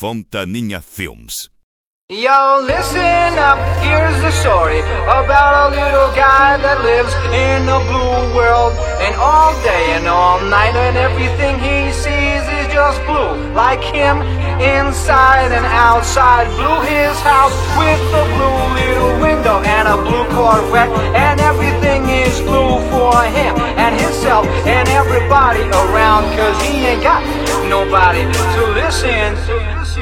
Fontaninha Films. Yo, listen up, here's the story about a little guy that lives in a blue world. And all day and all night and everything he sees is just blue. Like him, inside and outside. Blue his house with a blue little window and a blue Corvette. And everything is blue for him and himself and everybody around. Cause he ain't got nobody to listen to.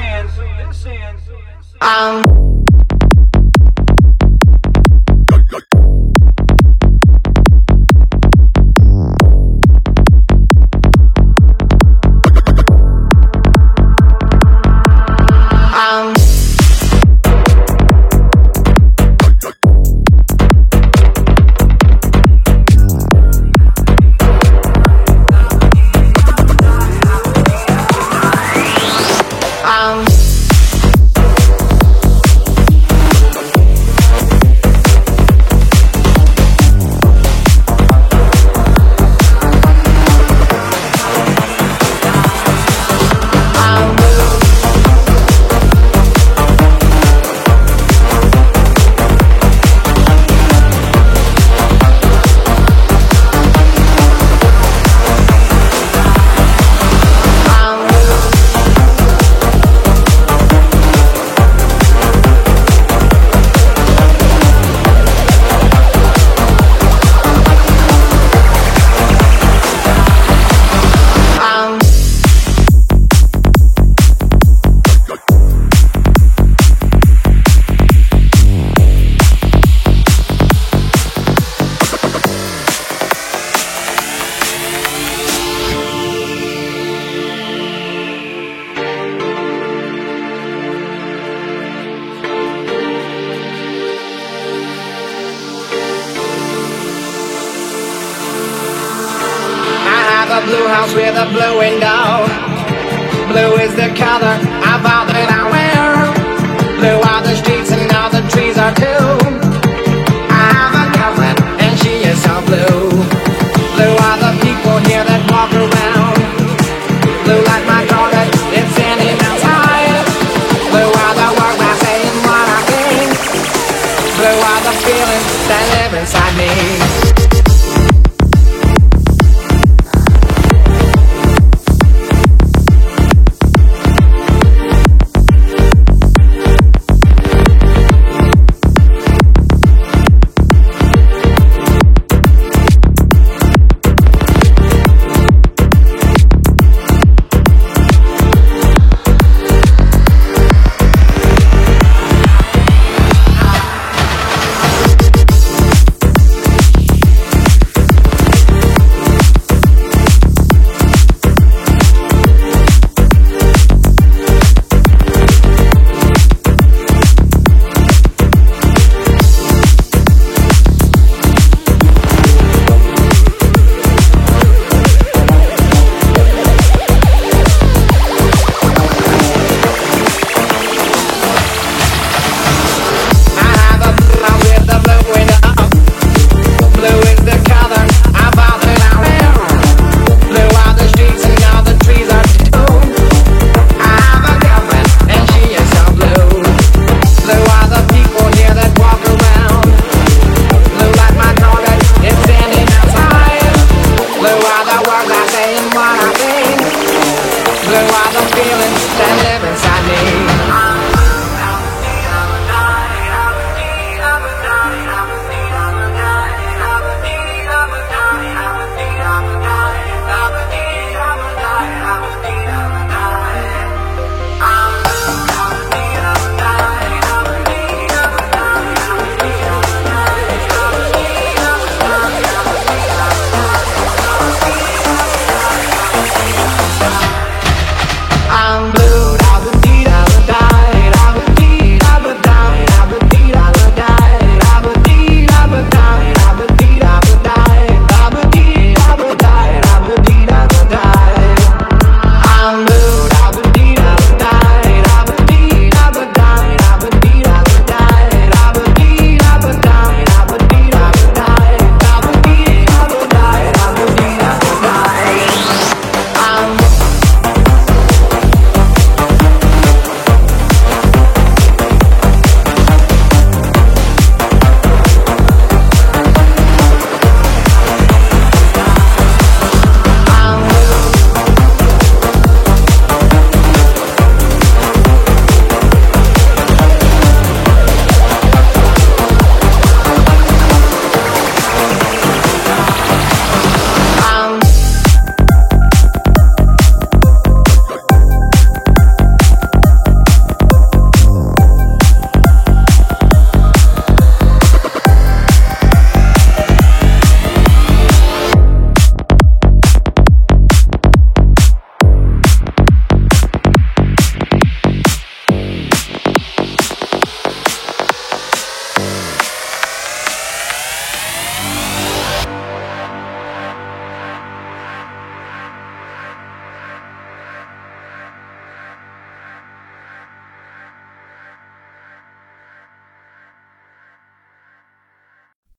A blue house with a blue window. Blue is the color of all that I wear. Blue are the streets and all the trees are too. I have a girlfriend and she is so blue. Blue are the people here that walk around. Blue like my carpet, it's standing outside. Blue are the words I say and what I think. Blue are the feelings that live inside me.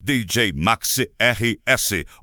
DJ Maxi RS,